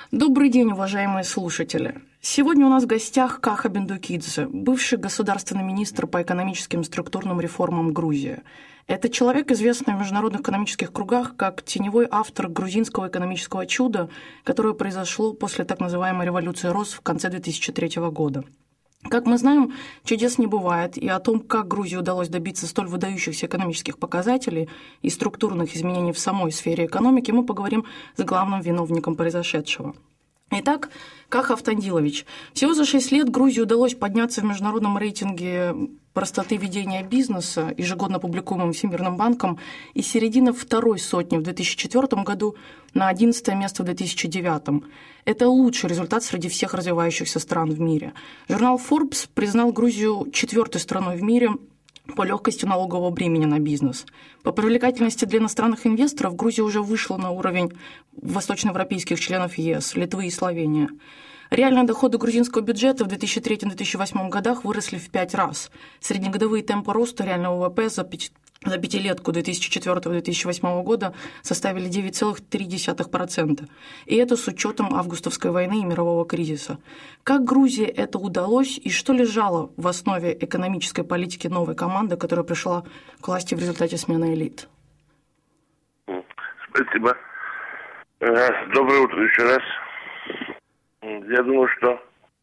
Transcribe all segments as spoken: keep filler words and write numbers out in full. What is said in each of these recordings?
Добрый день, уважаемые слушатели. Сегодня у нас в гостях Каха Бендукидзе, бывший государственный министр по экономическим и структурным реформам Грузии. Это человек, известный в международных экономических кругах как теневой автор грузинского экономического чуда, которое произошло после так называемой революции роз в конце две тысячи третьего года. Как мы знаем, чудес не бывает, и о том, как Грузии удалось добиться столь выдающихся экономических показателей и структурных изменений в самой сфере экономики, мы поговорим с главным виновником произошедшего. Итак, Каха Автандилович. Всего за шесть лет Грузии удалось подняться в международном рейтинге простоты ведения бизнеса, ежегодно публикуемым Всемирным банком, из середины второй сотни в две тысячи четвёртом году на одиннадцатое место в две тысячи девятом. Это лучший результат среди всех развивающихся стран в мире. Журнал Forbes признал Грузию четвертой страной в мире по легкости налогового бремени на бизнес. По привлекательности для иностранных инвесторов Грузия уже вышла на уровень восточноевропейских членов ЕС, Литвы и Словении. Реальные доходы грузинского бюджета в две тысячи третьем — две тысячи восьмом годах выросли в пять раз. Среднегодовые темпы роста реального ВВП за За пятилетку две тысячи четвёртого — две тысячи восьмого года составили девять целых три десятых процента. И это с учетом августовской войны и мирового кризиса. Как Грузии это удалось и что лежало в основе экономической политики новой команды, которая пришла к власти в результате смены элит? Спасибо. Доброе утро еще раз. Я думаю, что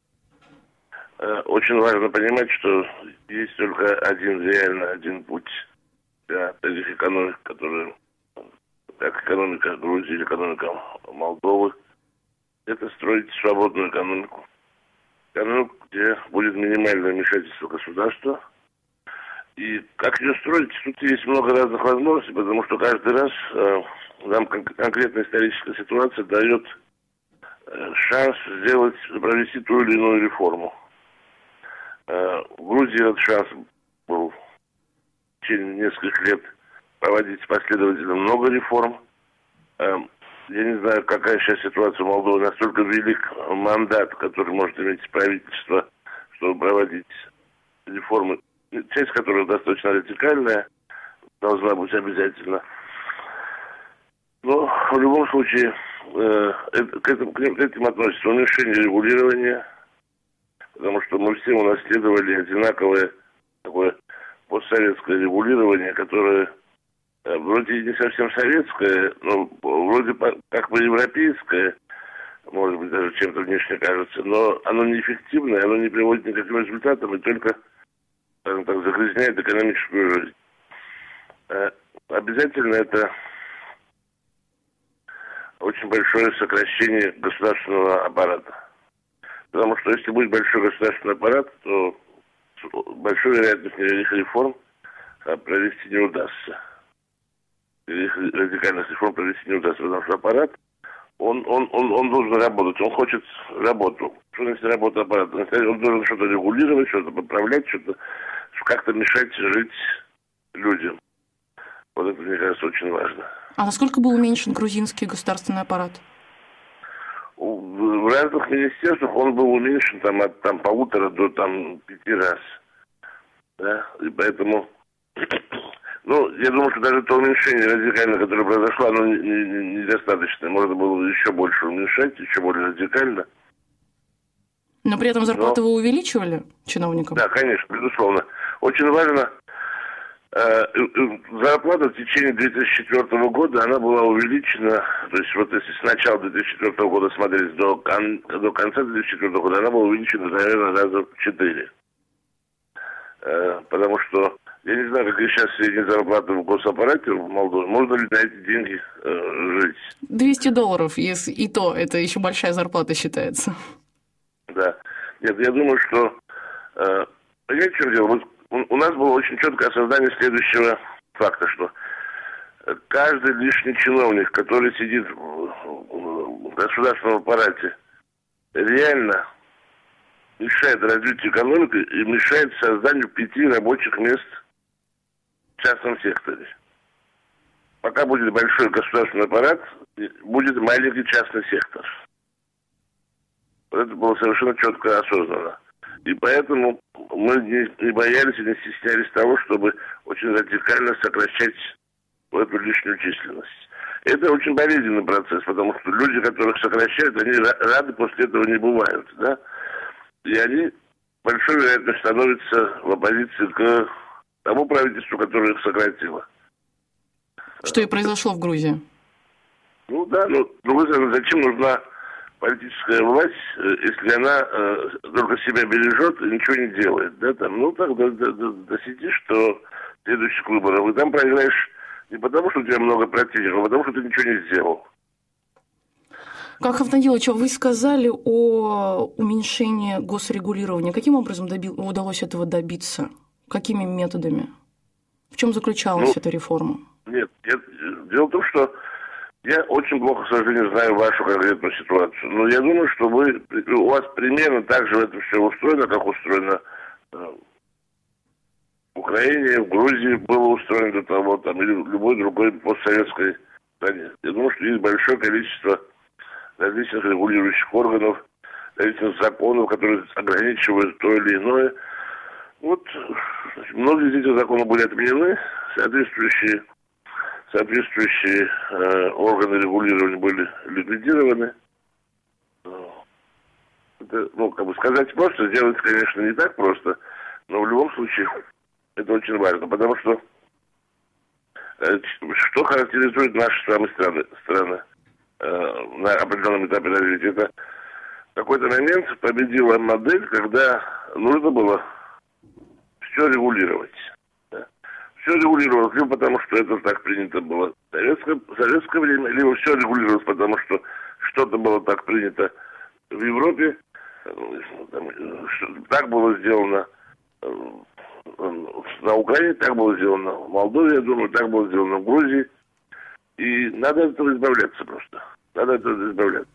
очень важно понимать, что есть только один, реально один путь для таких экономик, которые, как экономика Грузии или экономика Молдовы, это строить свободную экономику. Экономику, где будет минимальное вмешательство государства. И как ее строить, тут есть много разных возможностей, потому что каждый раз э, нам кон- конкретная историческая ситуация дает э, шанс сделать, провести ту или иную реформу. Э, в Грузии этот шанс был в течение нескольких лет проводить последовательно много реформ. Э, я не знаю, какая сейчас ситуация в Молдове, настолько велик мандат, который может иметь правительство, чтобы проводить реформы, часть которых достаточно радикальная, должна быть обязательно. Но в любом случае э, это, к, этому, к этим относится уменьшение регулирования, потому что мы все унаследовали одинаковое такое постсоветское регулирование, которое э, вроде не совсем советское, но вроде как бы европейское, может быть, даже чем-то внешне кажется, но оно неэффективное, оно не приводит ни к каким результатам и только, скажем так, загрязняет экономическую жизнь. Э, обязательно это очень большое сокращение государственного аппарата. Потому что если будет большой государственный аппарат, то большой вероятность никаких реформ провести не удастся. Никаких радикальных реформ провести не удастся, потому что аппарат, он, он, он, он должен работать, он хочет работу. Что значит работа аппарата? Он должен что-то регулировать, что-то поправлять, что-то как-то мешать жить людям. Вот это, мне кажется, очень важно. А насколько был уменьшен грузинский государственный аппарат? В разных министерствах он был уменьшен там, от там, полутора до там, пяти раз. Да? И поэтому, ну, я думаю, что даже то уменьшение радикальное, которое произошло, оно недостаточно. Можно было еще больше уменьшать, еще более радикально. Но при этом зарплаты Но... вы увеличивали чиновникам? Да, конечно, безусловно. Очень важно, э, зарплата в течение две тысячи четвёртого года, она была увеличена, то есть вот если с начала две тысячи четвёртого года смотреть до, кон, до конца две тысячи четвёртого года, она была увеличена, наверное, раза в четыре. Э, потому что, я не знаю, какие сейчас средние зарплаты в госаппарате в Молдове, можно ли на эти деньги э, жить? двести долларов, если и то, это еще большая зарплата считается. Да. Нет, я думаю, что... Э, понимаете, в чем дело? Вот у, у нас было очень четкое осознание следующего факта, что каждый лишний чиновник, который сидит в, в государственном аппарате, реально мешает развитию экономики и мешает созданию пяти рабочих мест в частном секторе. Пока будет большой государственный аппарат, будет маленький частный сектор. Это было совершенно четко осознанно. И поэтому мы не, не боялись и не стеснялись того, чтобы очень радикально сокращать эту лишнюю численность. Это очень болезненный процесс, потому что люди, которых сокращают, они рады после этого не бывают, да. И они большой вероятностью становятся в оппозиции к тому правительству, которое их сократило. Что и произошло в Грузии. Ну да, но с другой стороны, зачем нужна политическая власть, если она э, только себя бережет и ничего не делает, да, там, ну так до, до, до, досидишь, что следующих выборов, и там проиграешь не потому, что у тебя много противников, а потому, что ты ничего не сделал. Кахов Надилович, вы сказали о уменьшении госрегулирования. Каким образом доби- удалось этого добиться? Какими методами? В чем заключалась ну, эта реформа? Нет, нет, дело в том, что я очень плохо, к сожалению, знаю вашу конкретную ситуацию. Но я думаю, что вы, у вас примерно так же это все устроено, как устроено в Украине, в Грузии было устроено до того, там, или в любой другой постсоветской стране. Я думаю, что есть большое количество различных регулирующих органов, различных законов, которые ограничивают то или иное. Вот, значит, многие из этих законов были отменены, соответствующие, соответствующие э, органы регулирования были ликвидированы. Это, ну, как бы сказать просто, сделать, конечно, не так просто, но в любом случае это очень важно, потому что э, что характеризует наши самые страны, страны э, на определенном этапе развития, это в какой-то момент победила модель, когда нужно было все регулировать. Да. Все регулировалось либо потому, что это так принято было в советское, в советское время, либо все регулировалось потому, что что-то было так принято в Европе. Там, так было сделано на Украине, так было сделано в Молдове, я думаю, так было сделано в Грузии. И надо от этого избавляться просто. Надо от этого избавляться.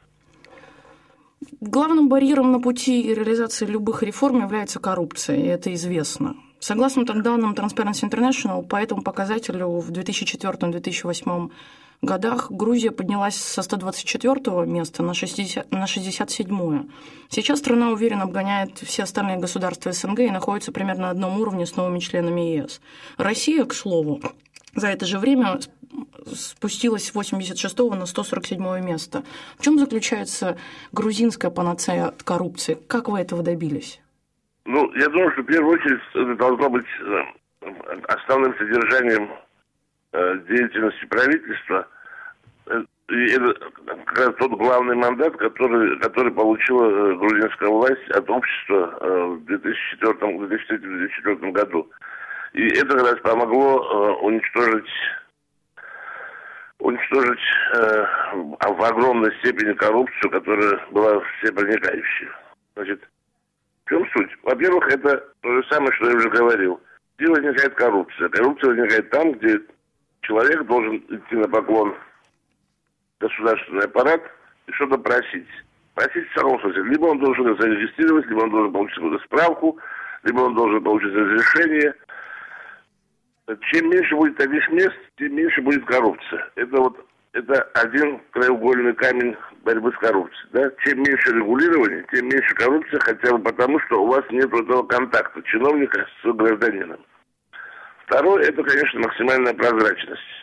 Главным барьером на пути реализации любых реформ является коррупция, и это известно. Согласно данным Transparency International, по этому показателю в две тысячи четвёртом - две тысячи восьмом годах Грузия поднялась со сто двадцать четвёртого места на шестьдесят седьмое. Сейчас страна уверенно обгоняет все остальные государства СНГ и находится примерно на одном уровне с новыми членами ЕС. Россия, к слову, за это же время спустилась с восемьдесят шестого на сто сорок седьмое место. В чем заключается грузинская панацея от коррупции? Как вы этого добились? Ну, я думаю, что в первую очередь это должно быть основным содержанием деятельности правительства. И это как раз тот главный мандат, который, который получила грузинская власть от общества в две тысячи четвёртом - две тысячи третьем - две тысячи четвёртом году. И это как раз помогло уничтожить уничтожить э, в огромной степени коррупцию, которая была всепроникающей. Значит, в чем суть? Во-первых, это то же самое, что я уже говорил. Где возникает коррупция? Коррупция возникает там, где человек должен идти на поклон в государственный аппарат и что-то просить. Просить в самом смысле. Либо он должен это зарегистрировать, либо он должен получить какую-то справку, либо он должен получить разрешение. Чем меньше будет таких мест, тем меньше будет коррупция. Это вот это один краеугольный камень борьбы с коррупцией. Да? Чем меньше регулирования, тем меньше коррупции, хотя бы потому, что у вас нет этого контакта чиновника с гражданином. Второе, это, конечно, максимальная прозрачность.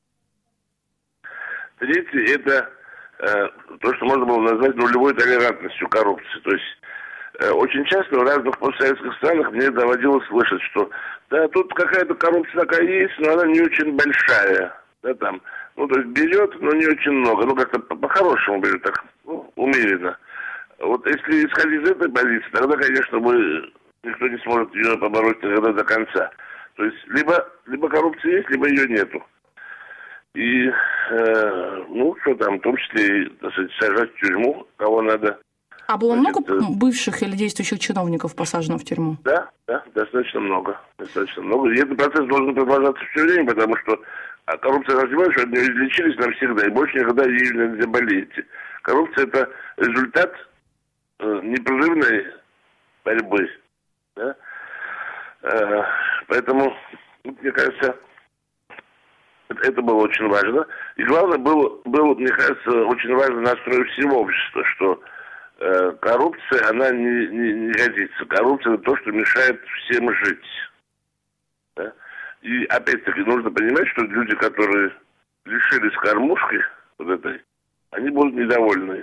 Третье, это э, то, что можно было назвать нулевой толерантностью коррупции. То есть э, очень часто в разных постсоветских странах мне доводилось слышать, что да, тут какая-то коррупция такая есть, но она не очень большая. Да, там, ну, то есть берет, но не очень много. Ну, как-то по-хорошему берет, так, ну, умеренно. Вот если исходить из этой позиции, тогда, конечно, мы, никто не сможет ее побороть никогда до конца. То есть, либо, либо коррупция есть, либо ее нету. И, э, ну, что там, в том числе, и, так сказать, сажать в тюрьму, кого надо. А было Значит, много бывших или действующих чиновников посажено в тюрьму? Да, да, достаточно много. Достаточно много. И этот процесс должен продолжаться все время, потому что коррупция развивается, что от нее излечились навсегда, и больше никогда ею не заболеете. Коррупция – это результат э, непрерывной борьбы. Да? Э, поэтому, мне кажется, это, это было очень важно. И главное, было, было, мне кажется, очень важно настрой всего общества, что коррупция, она не, не, не годится. Коррупция – это то, что мешает всем жить. Да? И опять-таки нужно понимать, что люди, которые лишились кормушки вот этой, они будут недовольны.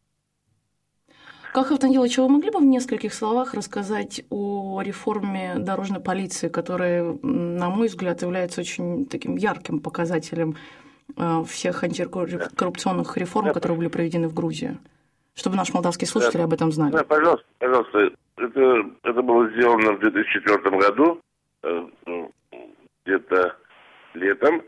Кахов Танилович, вы могли бы в нескольких словах рассказать о реформе дорожной полиции, которая, на мой взгляд, является очень таким ярким показателем всех антикоррупционных реформ, да, которые были проведены в Грузии, чтобы наши молдавские слушатели да. об этом знали? Да, пожалуйста, пожалуйста. Это, это было сделано в две тысячи четвёртом году, где-то летом.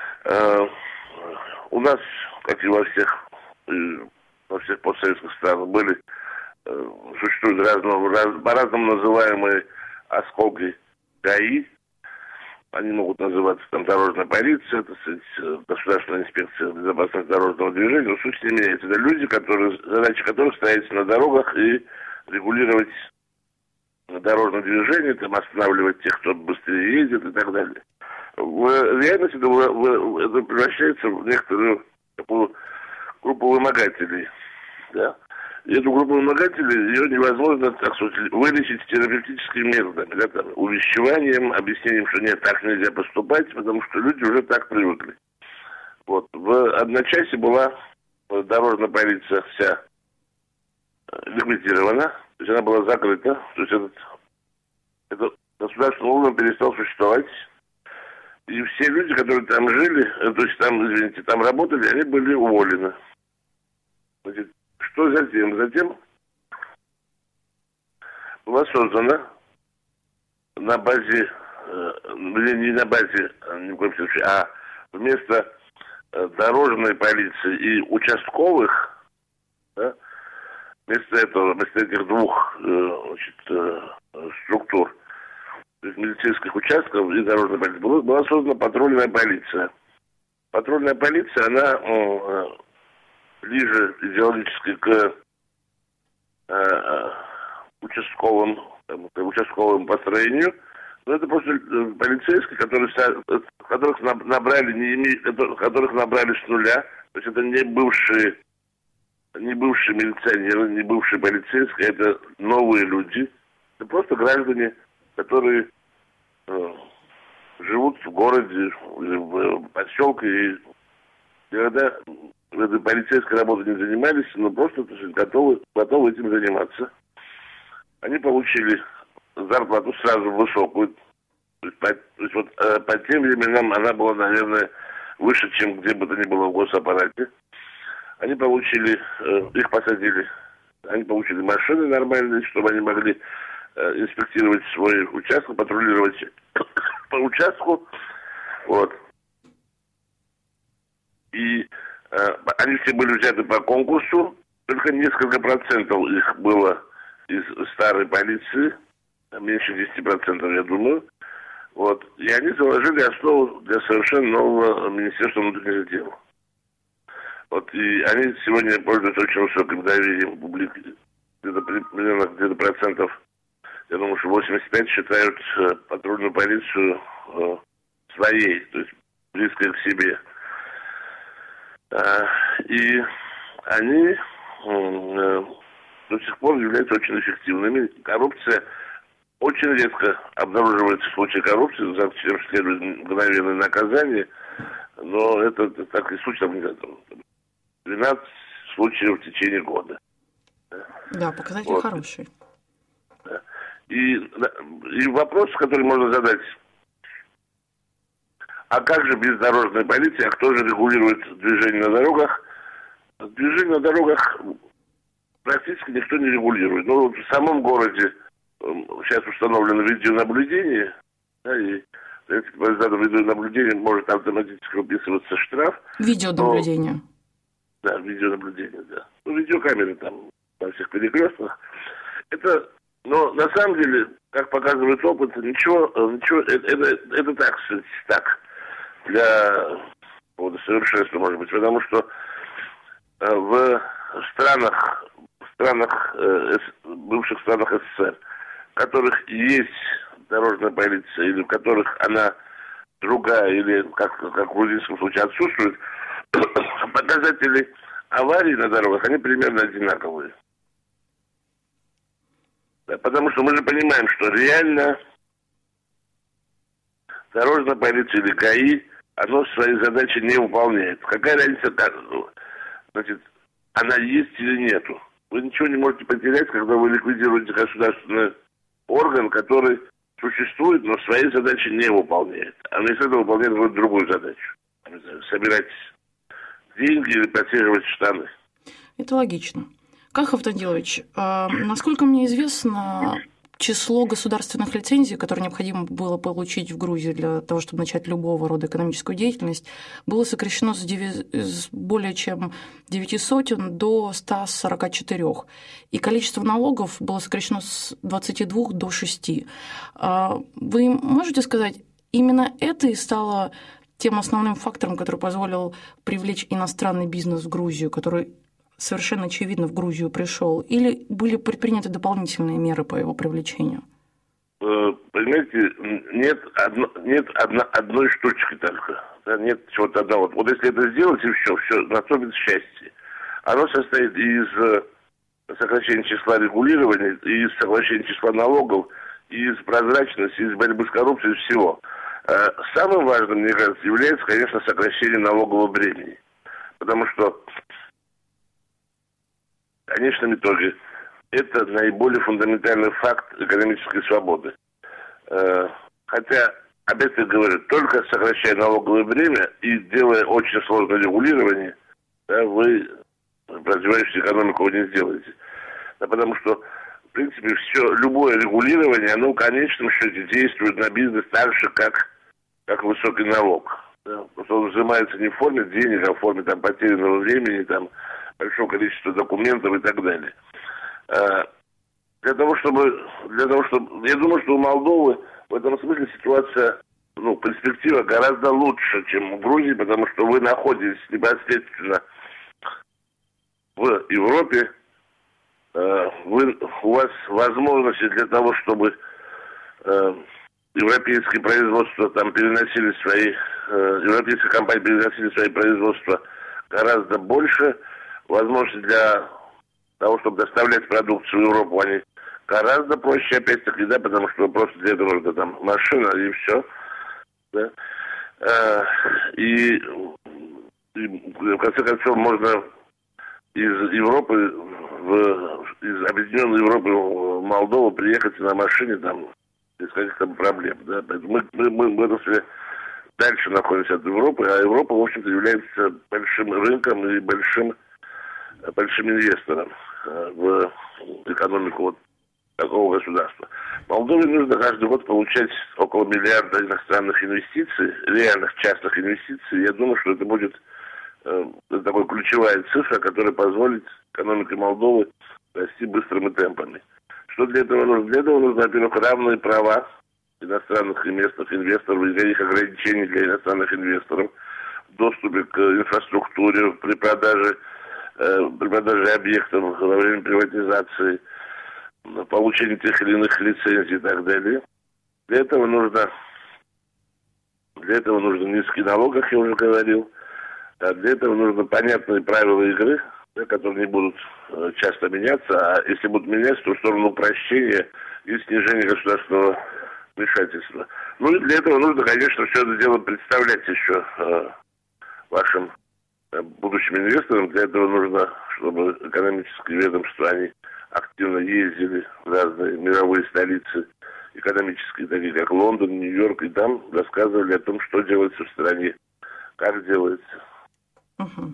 У нас, как и во всех, во всех постсоветских странах, были существуют разного, раз, по-разному называемые осколки ГАИ. Они могут называться там дорожная полиция, так сказать, государственная инспекция безопасности дорожного движения. Но суть не меняется. Это люди, которые, задача которых стоит на дорогах и регулировать дорожное движение, там, останавливать тех, кто быстрее ездит и так далее. В реальности это, в, это превращается в некоторую такую группу вымогателей. Да? И эту группу вымогателей, ее невозможно, так сказать, вылечить терапевтическими методами, да, там, увещеванием, объяснением, что нет, так нельзя поступать, потому что люди уже так привыкли. Вот. В одночасье была дорожная полиция вся ликвидирована, то есть она была закрыта, то есть этот, этот государственный орган перестал существовать. И все люди, которые там жили, то есть там, извините, там работали, они были уволены. Значит, что затем? Затем была создана на базе, не на базе, ни в коем случае, а вместо дорожной полиции и участковых, да, вместо этого, вместо этих двух значит, структур, то есть медицинских участков и дорожной полиции, была, была создана патрульная полиция. Патрульная полиция, она ближе идеологически к э, участковым, там, к участковому построению, но это просто полицейские, которые, которых набрали, не име, которых набрали с нуля, то есть это не бывшие, не бывшие милиционеры, не бывшие полицейские, это новые люди, это просто граждане, которые э, живут в городе, в поселке, и когда этой полицейской работой не занимались, но просто готовы, готовы этим заниматься. Они получили зарплату сразу высокую. То есть, по, то есть вот э, по тем временам она была, наверное, выше, чем где бы то ни было в госаппарате. Они получили, э, их посадили, они получили машины нормальные, чтобы они могли э, инспектировать свой участок, патрулировать по участку. Вот. И э, они все были взяты по конкурсу, только несколько процентов их было из старой полиции, меньше десяти процентов, я думаю. Вот. И они заложили основу для совершенно нового Министерства внутренних дел. Вот. И они сегодня пользуются очень высоким доверием публики. Где-то примерно где-то процентов, я думаю, что восемьдесят пять считают э, патрульную полицию э, своей, то есть близкой к себе. И они э, до сих пор являются очень эффективными. Коррупция очень редко обнаруживается в случае коррупции, за чем следует мгновенное наказание, но это, это так и случай, там, двенадцать случаев в течение года. Да, показатель вот. Хороший. И, и вопрос, который можно задать: а как же без дорожной полиции, а кто же регулирует движение на дорогах? Движение на дорогах практически никто не регулирует. Но в самом городе сейчас установлено видеонаблюдение, да, и в принципе, по результату видеонаблюдения может автоматически выписываться штраф. Видеонаблюдение? Но, да, видеонаблюдение, да. Ну, видеокамеры там на всех перекрестках. Это, но на самом деле, как показывает опыт, ничего, ничего это, это, это так, так. Для вот, совершенства, может быть, потому что э, в странах, в странах э, бывших странах СССР, в которых есть дорожная полиция, или в которых она другая, или, как, как в грузинском случае, отсутствует, показатели аварий на дорогах, они примерно одинаковые. Да, потому что мы же понимаем, что реально дорожная полиция или ГАИ оно свои задачи не выполняет. Какая разница, значит, она есть или нету? Вы ничего не можете потерять, когда вы ликвидируете государственный орган, который существует, но свои задачи не выполняет. А вместо этого выполняет вот другую задачу. Собирать деньги или подсиживать штаны. Это логично. Кахов Данилович, э, насколько мне известно, число государственных лицензий, которые необходимо было получить в Грузии для того, чтобы начать любого рода экономическую деятельность, было сокращено с, деви... с более чем девяти сотен до ста сорока четырёх. И количество налогов было сокращено с двадцати двух до шести. Вы можете сказать, именно это и стало тем основным фактором, который позволил привлечь иностранный бизнес в Грузию, который совершенно очевидно в Грузию пришел, или были предприняты дополнительные меры по его привлечению? Понимаете, нет, одно, нет одно, одной штучки только. Да, нет чего-то одного. Вот если это сделать, и все, все, наступит счастье. Оно состоит из сокращения числа регулирования, из сокращения числа налогов, из прозрачности, из борьбы с коррупцией, из всего. Самым важным, мне кажется, является, конечно, сокращение налогового бремени. Потому что в конечном итоге это наиболее фундаментальный факт экономической свободы. Хотя, опять-таки говорю, только сокращая налоговое бремя и делая очень сложное регулирование, да, вы развивающую экономику вы не сделаете. Да, потому что, в принципе, все, любое регулирование, оно в конечном счете действует на бизнес так же, как, как высокий налог. Да, потому что он взимается не в форме денег, а в форме там, потерянного времени, там, большого количества документов и так далее. А, для того, чтобы, для того, чтобы, я думаю, что у Молдовы в этом смысле ситуация, ну, перспектива гораздо лучше, чем в Грузии, потому что вы находитесь непосредственно в Европе, э, вы, у вас возможности для того, чтобы э, европейские производства там переносили свои, э, европейские компании переносили свои производства гораздо больше. Возможности для того, чтобы доставлять продукцию в Европу, они гораздо проще, опять-таки, да, потому что просто для этого нужна там машина и все. Да. А, и, и в конце концов можно из Европы, в, из Объединенной Европы в Молдову приехать на машине там без каких-то проблем. Да. Мы, мы, мы в этом смысле дальше находимся от Европы, а Европа, в общем-то, является большим рынком и большим большим инвестором в экономику вот такого государства. Молдове нужно каждый год получать около миллиарда иностранных инвестиций, реальных частных инвестиций. Я думаю, что это будет э, такой ключевая цифра, которая позволит экономике Молдовы расти быстрыми темпами. Что для этого нужно? Для этого нужно, во-первых, равные права иностранных инвесторов, инвесторов, никаких ограничений для иностранных инвесторов в доступе к инфраструктуре, при продаже при продаже объектов во время приватизации, получении тех или иных лицензий и так далее. Для этого нужно, для этого нужно низкий налог, как я уже говорил. А для этого нужно понятные правила игры, да, которые не будут часто меняться, а если будут меняться, то в сторону упрощения и снижения государственного вмешательства. Ну и для этого нужно, конечно, все это дело представлять еще э, вашим будущим инвесторам. Для этого нужно, чтобы экономические ведомства, они активно ездили в разные мировые столицы экономические, такие как Лондон, Нью-Йорк, и там рассказывали о том, что делается в стране, как делается. Угу.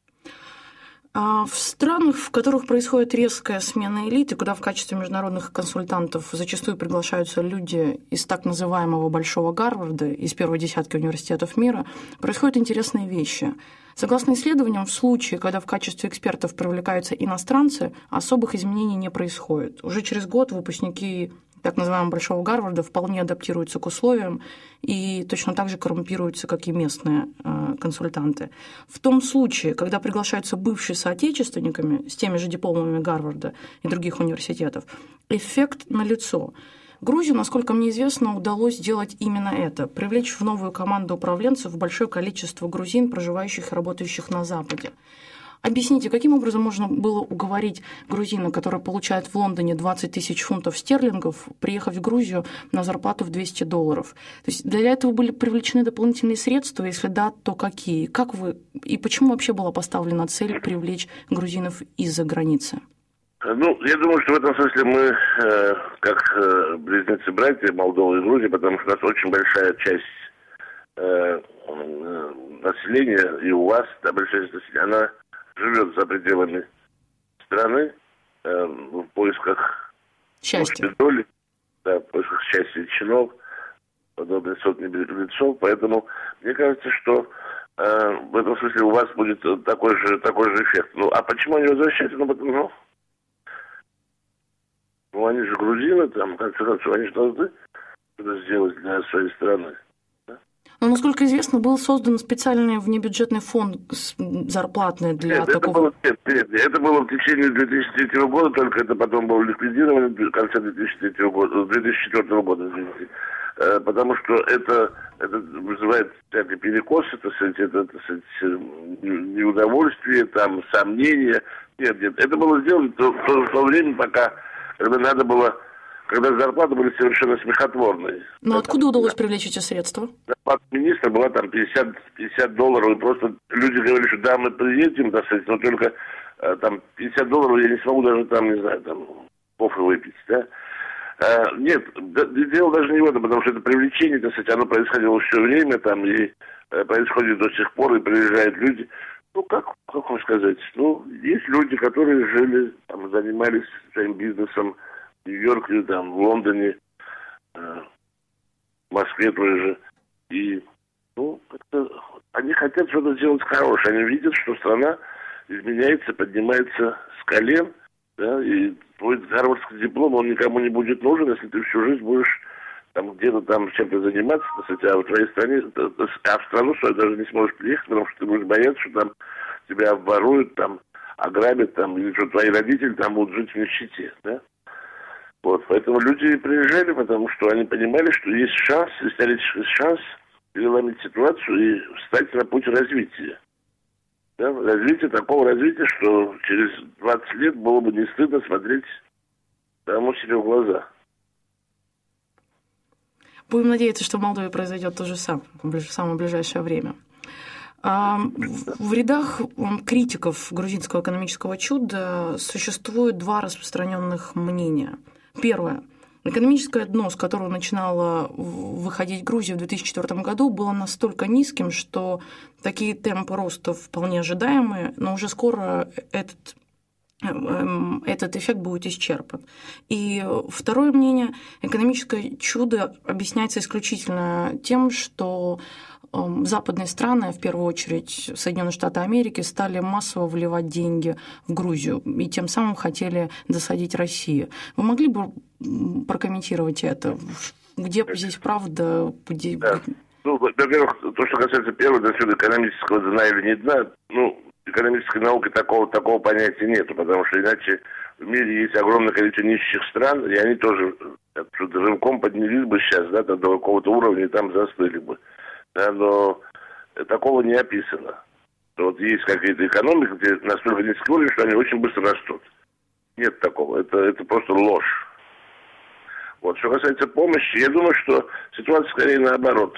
А в странах, в которых происходит резкая смена элиты, куда в качестве международных консультантов зачастую приглашаются люди из так называемого Большого Гарварда, из первой десятки университетов мира, происходят интересные вещи. Согласно исследованиям, в случае, когда в качестве экспертов привлекаются иностранцы, особых изменений не происходит. Уже через год выпускники так называемого Большого Гарварда вполне адаптируются к условиям и точно так же коррумпируются, как и местные э, консультанты. В том случае, когда приглашаются бывшие соотечественниками с теми же дипломами Гарварда и других университетов, эффект налицо. Грузии, насколько мне известно, удалось сделать именно это – привлечь в новую команду управленцев большое количество грузин, проживающих и работающих на Западе. Объясните, каким образом можно было уговорить грузина, который получает в Лондоне двадцать тысяч фунтов стерлингов, приехать в Грузию на зарплату в двести долларов? То есть для этого были привлечены дополнительные средства? Если да, то какие? Как вы и почему вообще была поставлена цель привлечь грузинов из-за границы? Ну, я думаю, что в этом смысле мы, э, как э, близнецы-братья Молдовы и Грузии, потому что у нас очень большая часть э, э, населения, и у вас, да, большая часть населения, она живет за пределами страны э, в поисках счастья, доли, да, в поисках счастья и чинов, подобные сотни беглецов. Поэтому мне кажется, что э, в этом смысле у вас будет такой же, такой же эффект. Ну, а почему они возвращаются? Ну, потому, ну, ну, они же грузины, там, в конце концов, они же должны что-то сделать для своей страны. Но, насколько известно, был создан специальный внебюджетный фонд зарплатный для нет, такого... Это было, нет, нет, это было в течение две тысячи третьего года, только это потом было ликвидировано в конце две тысячи третьего года, две тысячи четвёртого года, извините. Потому что это, это вызывает всякий перекос, это, это, это, это неудовольствие, там, сомнения. Нет, нет, это было сделано в то, в то время, пока когда надо было... когда зарплаты были совершенно смехотворные. Но откуда удалось привлечь эти средства? Зарплата министра была там пятьдесят долларов, и просто люди говорили, что да, мы приедем, так сказать, но только там пятьдесят долларов я не смогу даже там, не знаю, там, кофе выпить, да. А, нет, да, дело даже не в этом, потому что это привлечение, так сказать, оно происходило все время, там, и э, происходит до сих пор, и приезжают люди. Ну, как, как вам сказать, ну, есть люди, которые жили, там, занимались своим бизнесом, в Нью-Йорке, там, в Лондоне, э, в Москве той же. И, ну, как-то они хотят что-то сделать хорошее. Они видят, что страна изменяется, поднимается с колен, да, и твой гарвардский диплом, он никому не будет нужен, если ты всю жизнь будешь там где-то там чем-то заниматься, кстати, а в твоей стране, а в страну свою даже не сможешь приехать, потому что ты будешь бояться, что там тебя обворуют, там, ограбят, там, или что твои родители там будут жить в нищете, да. Вот, поэтому люди приезжали, потому что они понимали, что есть шанс, исторический шанс переломить ситуацию и встать на путь развития. Да? Развитие, такого развития, что через двадцать лет было бы не стыдно смотреть тому себе в глаза. Будем надеяться, что в Молдове произойдет то же самое в самое ближайшее время. В рядах критиков грузинского экономического чуда существует два распространенных мнения. Первое. Экономическое дно, с которого начинала выходить Грузия в две тысячи четвёртом году, было настолько низким, что такие темпы роста вполне ожидаемые, но уже скоро этот, этот эффект будет исчерпан. И второе мнение. Экономическое чудо объясняется исключительно тем, что западные страны, в первую очередь Соединенные Штаты Америки, стали массово вливать деньги в Грузию и тем самым хотели досадить Россию. Вы могли бы прокомментировать это? Где здесь правда? Где... Да. Ну, во-первых, то, что касается первого, отсюда экономического дна или не дна, ну, экономической науки такого, такого понятия нет, потому что иначе в мире есть огромное количество нищих стран, и они тоже отсюда рывком поднялись бы сейчас, да, до какого-то уровня и там застыли бы. Да, но такого не описано. Вот есть какие-то экономики, где настолько низкий уровень, что они очень быстро растут. Нет такого. Это, это просто ложь. Вот. Что касается помощи, я думаю, что ситуация скорее наоборот.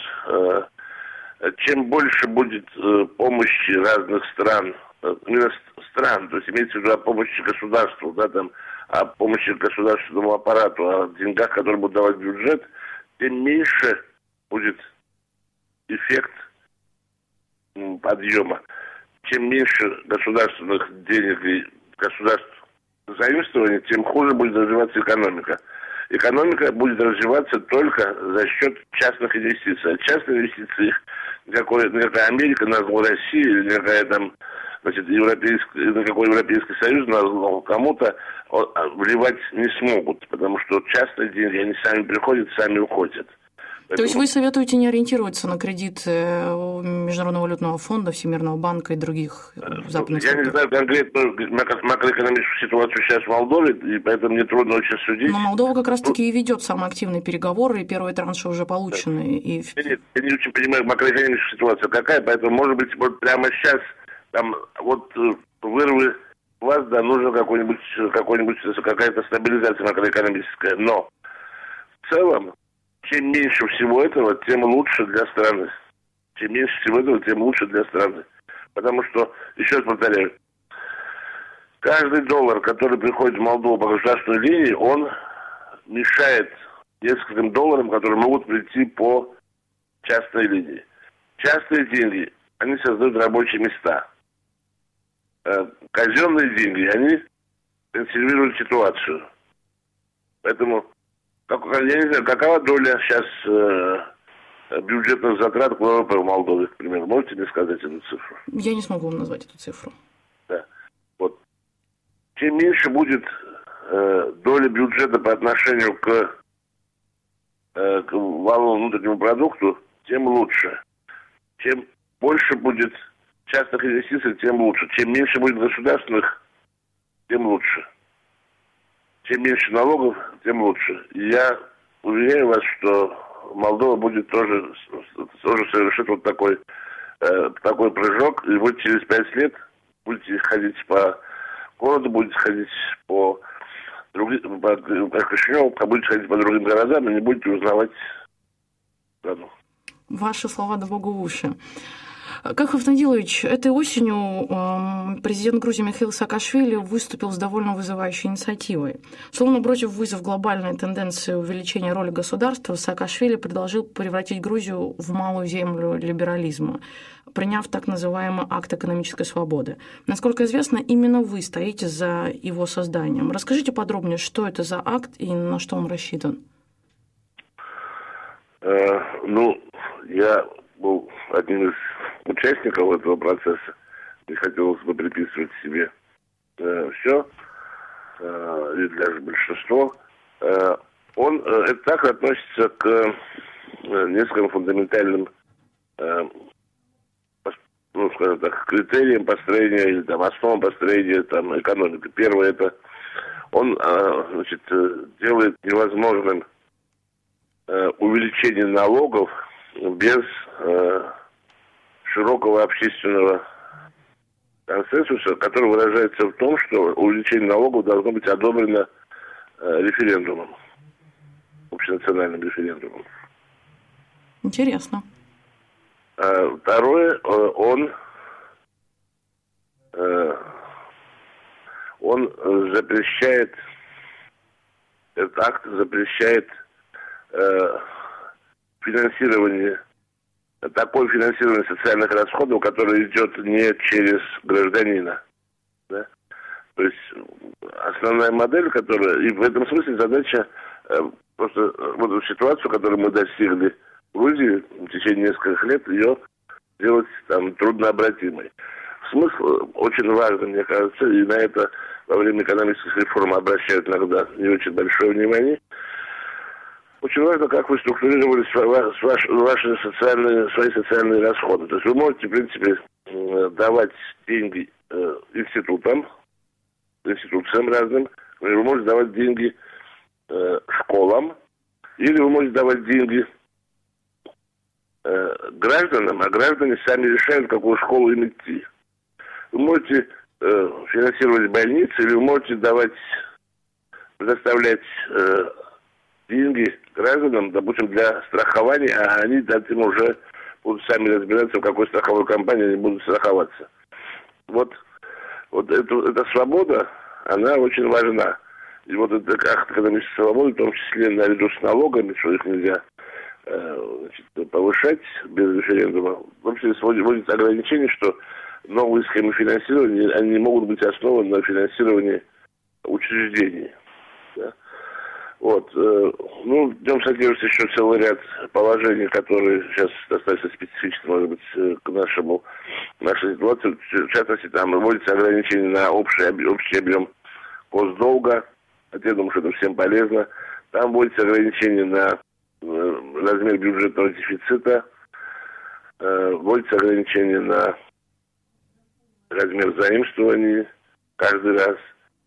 Чем больше будет помощи разных стран, именно стран, то есть имеется в виду о помощи государству, да, там, о помощи государственному аппарату, о деньгах, которые будут давать бюджет, тем меньше будет эффект подъема. Чем меньше государственных денег и государственных заимствований, тем хуже будет развиваться экономика. Экономика будет развиваться только за счет частных инвестиций. А частные инвестиции, никакой, никакая Америка, никакой Россия, никакая там, значит, европейский, никакой Европейский Союз на кому-то вливать не смогут, потому что частные деньги, они сами приходят, сами уходят. То есть вы советуете не ориентироваться на кредиты Международного валютного фонда, Всемирного банка и других западных Я структур? не знаю конкретно макроэкономическую ситуацию сейчас в Молдове, и поэтому мне трудно очень судить. Но Молдова как раз-таки и ведет самые активные переговоры, и первые транши уже получены. И... Я, нет, я не очень понимаю макроэкономическую ситуацию какая, поэтому, может быть, вот прямо сейчас, там, вот вырвы вас, да, нужно какой-нибудь, какой-нибудь, какая-то стабилизация макроэкономическая. Но в целом, чем меньше всего этого, тем лучше для страны. Чем меньше всего этого, тем лучше для страны. Потому что, еще раз повторяю, каждый доллар, который приходит в Молдову по государственной линии, он мешает нескольким долларам, которые могут прийти по частной линии. Частные деньги, они создают рабочие места. Казенные деньги, они консервируют ситуацию. Поэтому, как, я не знаю, какова доля сейчас э, бюджетных затрат к ВВП в Молдове, к примеру? Можете мне сказать эту цифру? Я не смогу вам назвать эту цифру. Да. Вот. Чем меньше будет э, доля бюджета по отношению к, э, к валовому внутреннему продукту, тем лучше. Чем больше будет частных инвестиций, тем лучше. Чем меньше будет государственных, тем лучше. Чем меньше налогов, тем лучше. И я уверяю вас, что Молдова будет тоже, тоже совершить вот такой, э, такой прыжок. И вот через пять лет будете ходить по городу, будете ходить по другим, по, как Кишиневу, будете ходить по другим городам и не будете узнавать страну. Ваши слова да богу в уши. Кахов Надилович, этой осенью президент Грузии Михаил Саакашвили выступил с довольно вызывающей инициативой. Словно бросив вызов глобальной тенденции увеличения роли государства, Саакашвили предложил превратить Грузию в малую землю либерализма, приняв так называемый акт экономической свободы. Насколько известно, именно вы стоите за его созданием. Расскажите подробнее, что это за акт и на что он рассчитан. Э, ну, я был одним из участников этого процесса. Не хотелось бы приписывать себе э, все, э, или даже большинство. Э, он, э, это так относится к э, нескольким фундаментальным, э, ну, скажем так, критериям построения или там основам построения там экономики. Первое, это он, э, значит, делает невозможным э, увеличение налогов без э, широкого общественного консенсуса, который выражается в том, что увеличение налогов должно быть одобрено э, референдумом, общенациональным референдумом. Интересно. А второе, э, он э, он запрещает, этот акт запрещает э, финансирование, такое финансирование социальных расходов, которое идет не через гражданина. Да? То есть основная модель, которая... И в этом смысле задача э, просто вот эту ситуацию, которую мы достигли в Грузии в течение нескольких лет, ее сделать там труднообратимой. Смысл очень важный, мне кажется, и на это во время экономических реформ обращают иногда не очень большое внимание. Очень важно, как вы структурировали ваши, ваши социальные, свои социальные расходы. То есть вы можете, в принципе, давать деньги институтам, институциям разным, вы можете давать деньги школам, или вы можете давать деньги гражданам, а граждане сами решают, в какую школу им идти. Вы можете финансировать больницы, или вы можете давать, предоставлять деньги гражданам, допустим, для страхования, а они этим уже будут сами разбираться, в какой страховой компании они будут страховаться. Вот, вот это, эта свобода, она очень важна. И вот этот акт экономической свободы, в том числе наряду с налогами, что их нельзя э, значит, повышать без референдума, в том числе вводится ограничение, что новые схемы финансирования, они не могут быть основаны на финансировании учреждений. Да? Вот. Ну, Днем содержится еще целый ряд положений, которые сейчас достаточно специфичны, может быть, к нашему, нашей ситуации. В частности, там вводится ограничение на общий, общий объем госдолга. Я думаю, что это всем полезно. Там вводится ограничение на размер бюджетного дефицита. Вводится ограничение на размер заимствований каждый раз.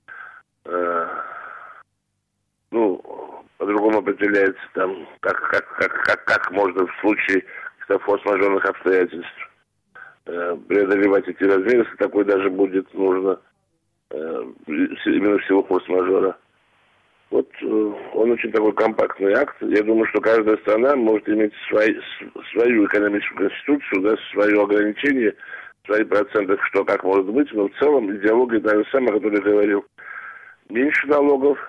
Ну, по-другому определяется там, как, как, как, как, как можно в случае каких-то форс-мажорных обстоятельств преодолевать эти размеры, если такой даже будет нужно, именно в силу форс-мажора. Вот он очень такой компактный акт. Я думаю, что каждая страна может иметь свои, свою экономическую конституцию, да, свое ограничение, свои проценты, что как может быть, но в целом идеология та же самая, о которой я говорил. Меньше налогов,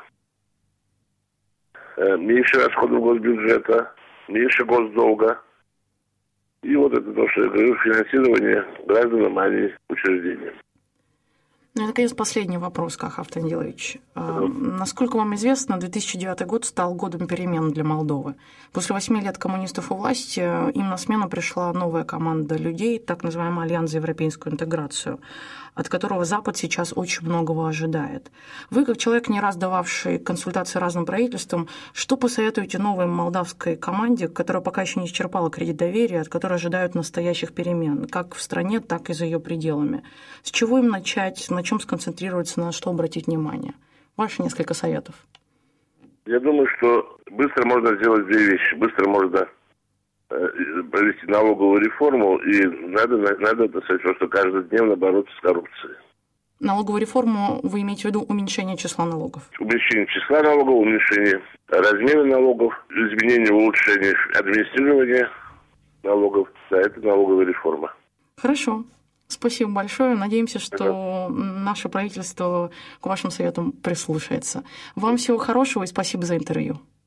меньше расходов госбюджета, меньше госдолга. И вот это то, что я говорю, финансирование гражданам, а не учреждениям. Ну и, наконец, последний вопрос, Каха Автандилович. Uh-huh. Насколько вам известно, две тысячи девятый год стал годом перемен для Молдовы. После восьми лет коммунистов у власти им на смену пришла новая команда людей, так называемый Альянс за европейскую интеграцию, от которого Запад сейчас очень многого ожидает. Вы, как человек, не раз дававший консультации разным правительствам, что посоветуете новой молдавской команде, которая пока еще не исчерпала кредит доверия, от которой ожидают настоящих перемен, как в стране, так и за ее пределами? С чего им начать, на чем сконцентрироваться, на что обратить внимание? Ваши несколько советов. Я думаю, что быстро можно сделать две вещи. Быстро можно провести налоговую реформу, и надо, надо это сказать, просто каждодневно бороться с коррупцией. Налоговую реформу вы имеете в виду уменьшение числа налогов? Уменьшение числа налогов, уменьшение размера налогов, изменение, улучшение администрирования налогов. Да, это налоговая реформа. Хорошо. Спасибо большое. Надеемся, что ага. наше правительство к вашим советам прислушается. Вам всего хорошего и спасибо за интервью.